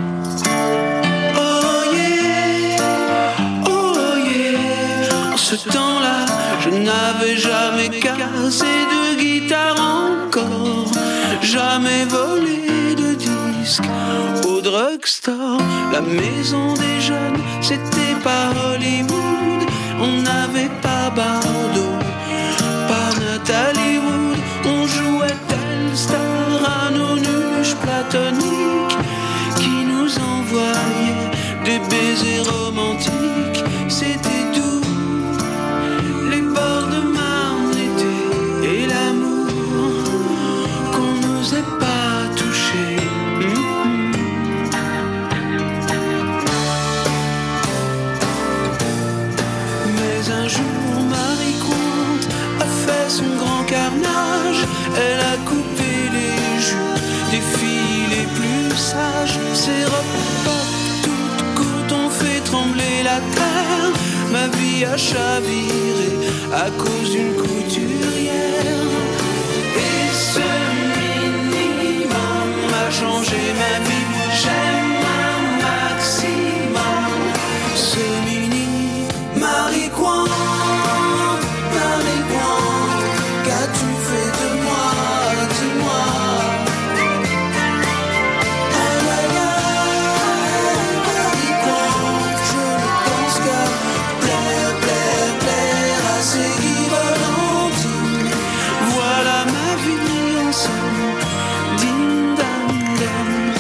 Oh yeah, oh yeah, en ce temps-là, je n'avais jamais cassé de guitare encore, jamais volé de disque au drugstore. La maison des jeunes, c'était pas Hollywood, on n'avait pas Bardot, pas Nathalie Wood. On jouait Telstar à nos nuches platoniques qui nous envoyaient des baisers romantiques. C'était doux, les bords de Marne l'été et l'amour qu'on n'osait pas toucher. Un jour, Marie Cointe a fait son grand carnage. Elle a coupé les jupes des filles les plus sages. Ses robes pop toutes courtes ont fait trembler la terre. Ma vie a chaviré à cause d'une couturière. Et ce minimum a changé ma vie. J'aime un maximum ce mini Marie Cointe, Marie Cointe, qu'as-tu fait de moi, dis-moi. Aïe aïe aïe, Marie Cointe, je ne pense qu'à plaire, plaire, plaire à ces Guy Valentine. Voilà ma vie ensemble, ding dang dang.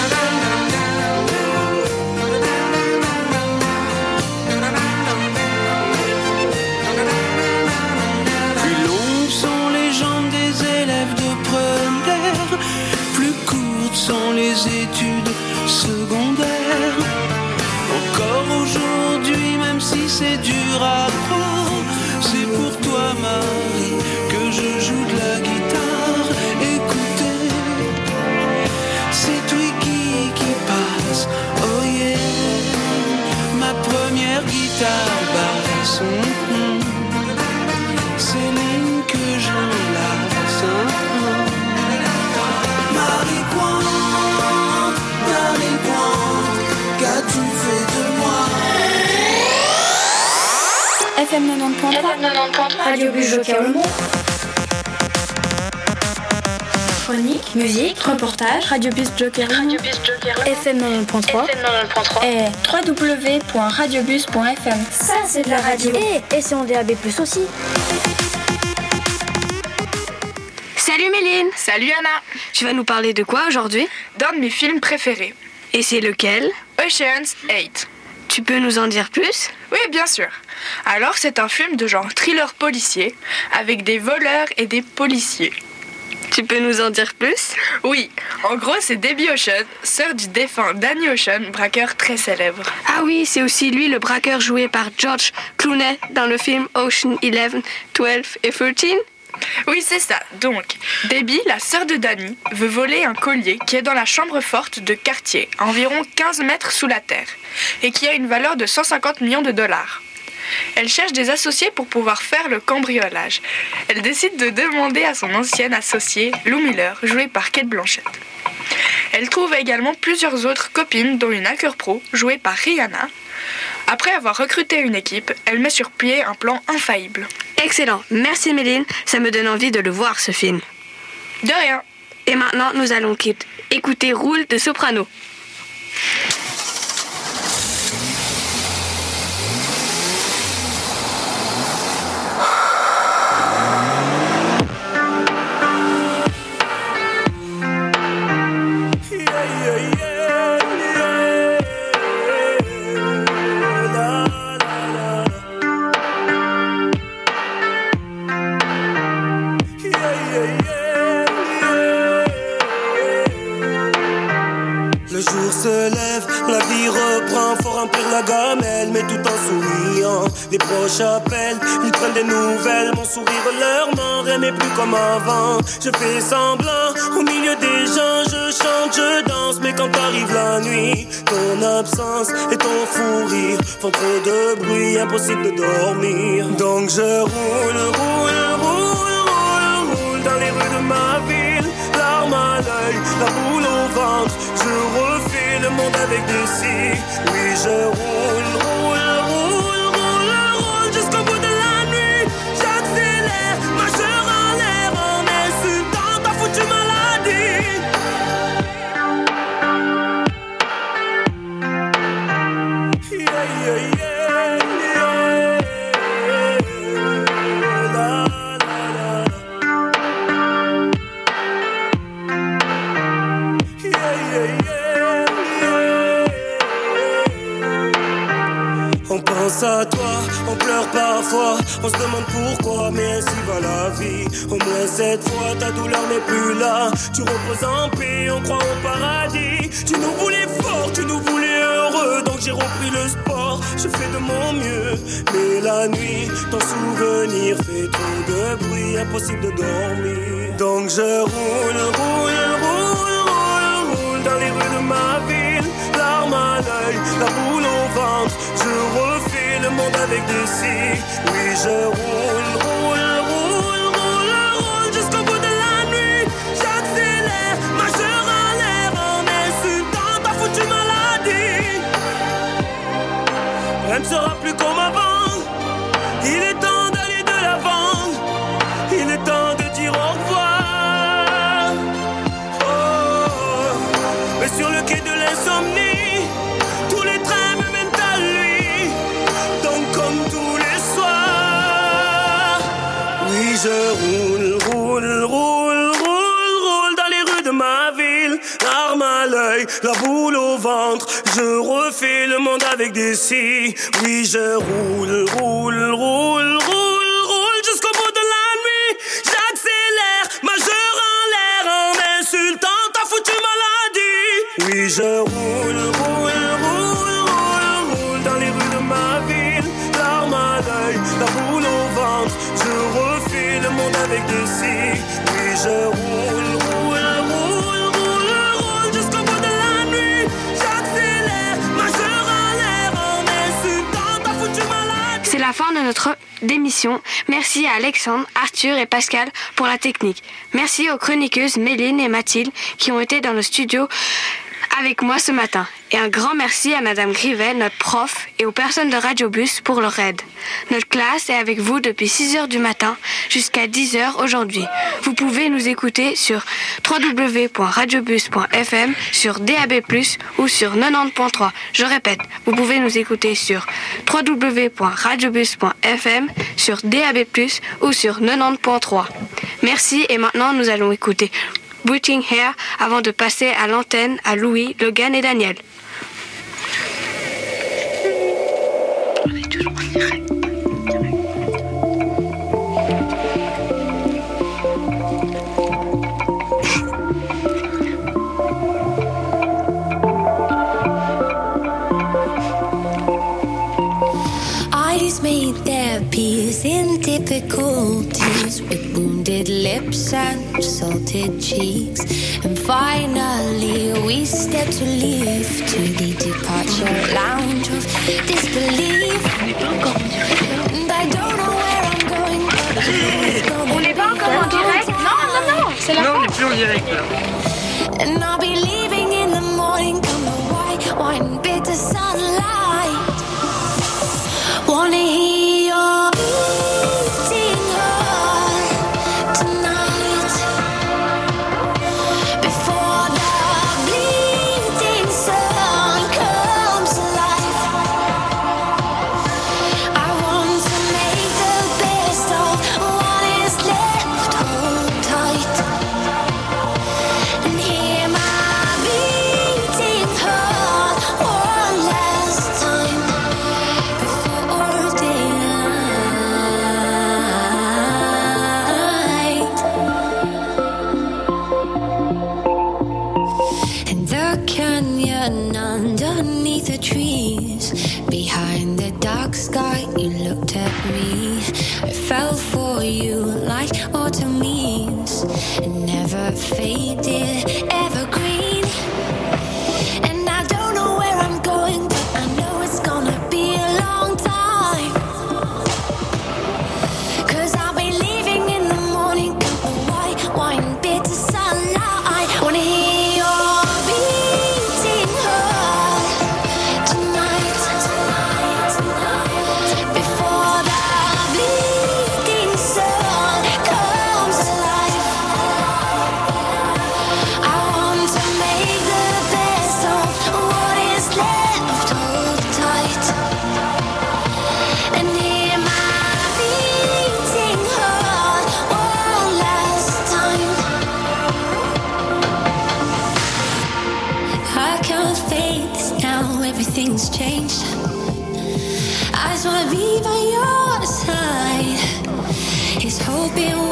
Sont les études secondaires. Encore aujourd'hui, même si c'est dur à croire, c'est pour toi, Marie, que je joue de la guitare. Écoutez, c'est Twiggy qui passe. Oh yeah, ma première guitare basse. Mm-hmm. Céline que j'enlace. Mm-hmm. Marie Cointe, Marie Cointe, qu'as-tu fait de moi? F M quatre-vingt-dix point trois, Radio Bus Joker Le Mont. Chronique, musique, reportage, Radio Bus Joker Le Mont. F M quatre-vingt-dix point trois et w w w point radiobus point f m. Ça, c'est de la radio. Et, et c'est en D A B plus, aussi. Salut Méline. Salut Anna. Tu vas nous parler de quoi aujourd'hui? D'un de mes films préférés. Et c'est lequel? Ocean's eight. Tu peux nous en dire plus? Oui, bien sûr. Alors, c'est un film de genre thriller policier, avec des voleurs et des policiers. Tu peux nous en dire plus? Oui, en gros, c'est Debbie Ocean, sœur du défunt Danny Ocean, braqueur très célèbre. Ah oui, c'est aussi lui le braqueur joué par George Clooney dans le film Ocean eleven, twelve et thirteen. Oui, c'est ça. Donc, Debbie, la sœur de Danny, veut voler un collier qui est dans la chambre forte de Cartier, à environ quinze mètres sous la terre, et qui a une valeur de cent cinquante millions de dollars. Elle cherche des associés pour pouvoir faire le cambriolage. Elle décide de demander à son ancienne associée, Lou Miller, jouée par Cate Blanchett. Elle trouve également plusieurs autres copines, dont une hacker pro, jouée par Rihanna, Après avoir recruté une équipe, elle met sur pied un plan infaillible. Excellent, merci Méline, ça me donne envie de le voir ce film. De rien. Et maintenant, nous allons écouter Roule de Soprano. Le jour se lève, la vie reprend, faut remplir la gamelle, mais tout en souriant. Les proches appellent, ils prennent des nouvelles, mon sourire leur ment, rien n'est plus comme avant. Je fais semblant, au milieu des gens, je chante, je danse, mais quand arrive la nuit, ton absence et ton fou rire font trop de bruit, impossible de dormir. Donc je roule, roule, roule, roule, roule dans les rues de ma ville, larmes à l'œil, la boule au ventre. Je refais le monde avec des si. Oui, je roule, roule, roule, roule, roule jusqu'au bout de la nuit. J'accélère, majeur en l'air, en insultant ta foutue maladie. Yeah, yeah, yeah, yeah. La, la, la. Yeah, yeah, yeah, yeah. On pense à toi, on pleure parfois, on se demande pourquoi, mais ainsi va la vie. Au moins cette fois, ta douleur n'est plus là. Tu reposes en paix, on croit au paradis. Tu nous voulais fort, tu nous voulais heureux, donc j'ai repris le sport. Je fais de mon mieux, mais la nuit, ton souvenir fait trop de bruit, impossible de dormir. Donc je roule, roule, roule, roule, roule dans les rues de ma ville, larmes à l'œil, la boule au ventre. Je refais le monde avec des si. Oui, je roule, roule, roule, roule, roule jusqu'au bout de la nuit. J'accélère, majeur en l'air, en insultant ta foutue maladie. Rien ne sera plus comme avant. Il est temps d'aller de l'avant. Il est temps de dire au revoir. Oh, mais sur le quai de l'insomnie, tous les trains me mènent à lui. Donc comme tous les soirs, oui je roule, roule, roule, roule, roule dans les rues de ma ville, l'arme à l'œil, la boule au ventre. Je refais le monde avec des si. Oui je roule, roule, roule, roule, roule jusqu'au bout de la nuit. J'accélère, majeur en l'air, en insultant ta foutue maladie. Oui je roule, roule, roule, roule, roule dans les rues de ma ville, larmes à l'œil, la boule au ventre. Je refais le monde avec des si. Oui je roule, roule, roule, roule, roule jusqu'au bout de la nuit. J'accélère, majeur en l'air, en insultant ta foutue maladie. C'est la fin de notre émission. Merci à Alexandre, Arthur et Pascal pour la technique. Merci aux chroniqueuses Méline et Mathilde qui ont été dans le studio avec moi ce matin. Et un grand merci à Madame Grivel, notre prof, et aux personnes de Radiobus pour leur aide. Notre classe est avec vous depuis six heures du matin jusqu'à dix heures aujourd'hui. Vous pouvez nous écouter sur w w w point radiobus point f m, sur D A B plus, ou sur quatre-vingt-dix point trois. Je répète, vous pouvez nous écouter sur w w w point radiobus point f m, sur D A B plus, ou sur quatre-vingt-dix point trois. Merci, et maintenant nous allons écouter Booting Hair avant de passer à l'antenne à Louis, Logan et Daniel. On est toujours en direct. Eyes made their peace in typical tears, with wounded lips and salted cheeks. And finally we step to leave, to the departure lounge of disbelief. And I don't know where I'm going, but please don't. On n'est pas encore en direct? Non, non, non, c'est la fin. Non, on n'est plus en direct là. And I'll be leaving in the morning, come the white wine, bitter sunlight. sky, you looked at me. I fell for you like autumn leaves. It never faded, evergreen. And I don't know where I'm going, but I know it's gonna be a long time. 'Cause I'll be leaving in the morning, got the white wine, bitter sunlight. Wanna hear your beating heart tonight, before the bleeding sun comes alive. I want to make the best of what is left, hold tight, and hear my beating heart one last time. I can't fake this now, everything's changed. I just wanna be by your side. Is hoping